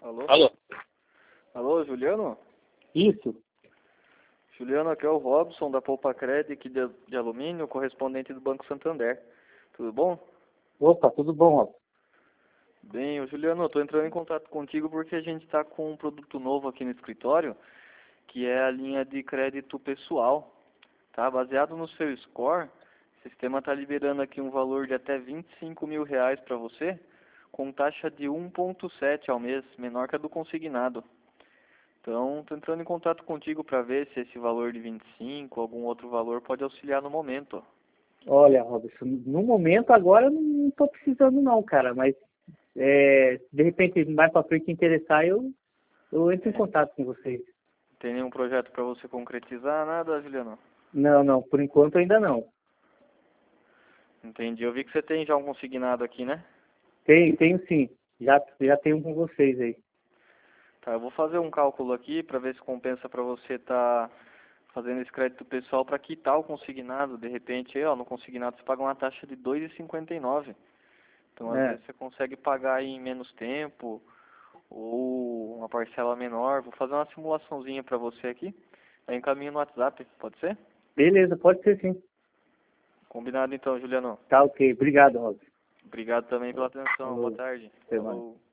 Alô? Alô? Alô, Juliano? Isso. Juliano, aqui é o Robson da Poupa Cred aqui de alumínio, correspondente do Banco Santander. Tudo bom? Opa, tudo bom, ó. Bem, Juliano, eu estou entrando em contato contigo porque a gente está com um produto novo aqui no escritório, que é a linha de crédito pessoal. Tá? Baseado no seu score, o sistema está liberando aqui um valor de até R$ 25.000 para você, com taxa de 1,7 ao mês, menor que a do consignado. Então, estou entrando em contato contigo para ver se esse valor de 25 ou algum outro valor pode auxiliar no momento. Olha, Robson, no momento agora eu não estou precisando não, cara, mas de repente mais para frente interessar, eu entro em contato com vocês. Tem nenhum projeto para você concretizar? Nada, Juliano? Não, por enquanto ainda não. Entendi. Eu vi que você tem já um consignado aqui, né? Tenho sim, já tenho um com vocês aí. Tá, eu vou fazer um cálculo aqui para ver se compensa para você estar fazendo esse crédito pessoal para quitar o consignado. De repente, aí, ó, no consignado você paga uma taxa de 2,59. Então, às vezes, você consegue pagar em menos tempo ou uma parcela menor. Vou fazer uma simulaçãozinha para você aqui. Aí encaminho no WhatsApp, pode ser? Beleza, pode ser sim. Combinado então, Juliano. Tá ok, obrigado, Robson. Obrigado também pela atenção. Boa Falou, tarde. até mais. Falou.